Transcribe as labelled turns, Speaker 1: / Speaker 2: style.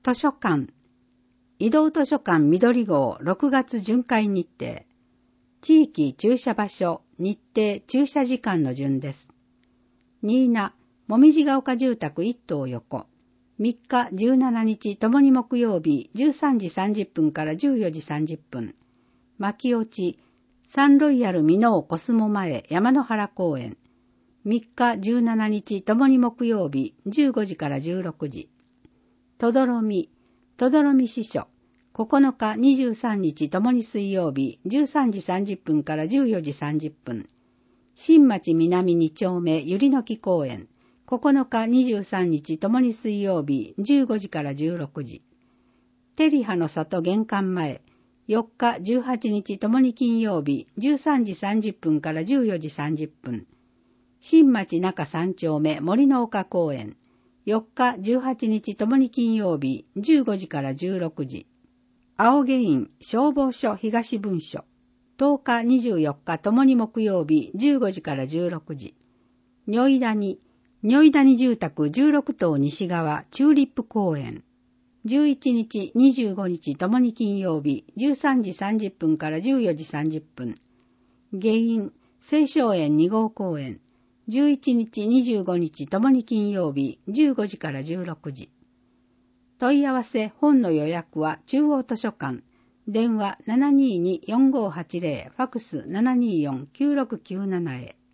Speaker 1: 図書館。移動図書館緑号6月巡回日程。地域駐車場所、日程、駐車時間の順です。新名、もみじが丘住宅1棟横。3日17日ともに木曜日13時30分から14時30分。牧落ち、サンロイヤルミノーコスモ前山の原公園。3日17日ともに木曜日15時から16時。とどろみ支所。9日23日ともに水曜日13時30分から14時30分。新町南2丁目ゆりの木公園。9日23日ともに水曜日15時から16時。テリハの里玄関前。4日18日ともに金曜日13時30分から14時30分。新町中3丁目森の丘公園。4日18日ともに金曜日15時から16時。青毛院消防署東分署。10日24日ともに木曜日15時から16時。如意谷住宅16棟西側チューリップ公園。11日25日ともに金曜日13時30分から14時30分。下院青松園2号公園。11日25日ともに金曜日15時から16時。問い合わせ本の予約は中央図書館。電話 722-4580 ファクス 724-9697 へ。